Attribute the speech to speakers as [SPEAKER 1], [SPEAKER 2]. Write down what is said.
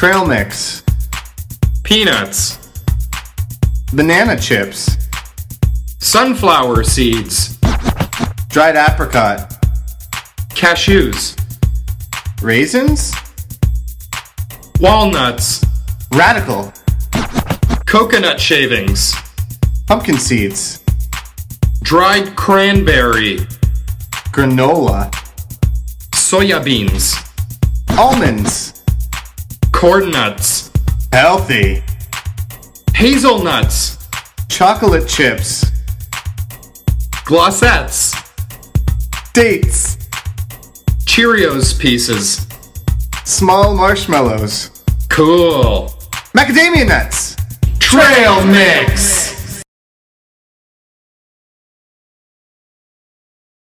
[SPEAKER 1] Trail mix.
[SPEAKER 2] Peanuts.
[SPEAKER 1] Banana chips.
[SPEAKER 2] Sunflower seeds.
[SPEAKER 1] Dried apricot.
[SPEAKER 2] Cashews.
[SPEAKER 1] Raisins.
[SPEAKER 2] Walnuts.
[SPEAKER 1] Radical.
[SPEAKER 2] Coconut shavings.
[SPEAKER 1] Pumpkin seeds.
[SPEAKER 2] Dried cranberry.
[SPEAKER 1] Granola.
[SPEAKER 2] Soya beans.
[SPEAKER 1] Almonds.
[SPEAKER 2] Corn nuts.
[SPEAKER 1] Healthy.
[SPEAKER 2] Hazelnuts.
[SPEAKER 1] Chocolate chips.
[SPEAKER 2] Glossettes.
[SPEAKER 1] Dates.
[SPEAKER 2] Cheerios pieces.
[SPEAKER 1] Small marshmallows.
[SPEAKER 2] Cool.
[SPEAKER 1] Macadamia nuts.
[SPEAKER 2] Trail mix.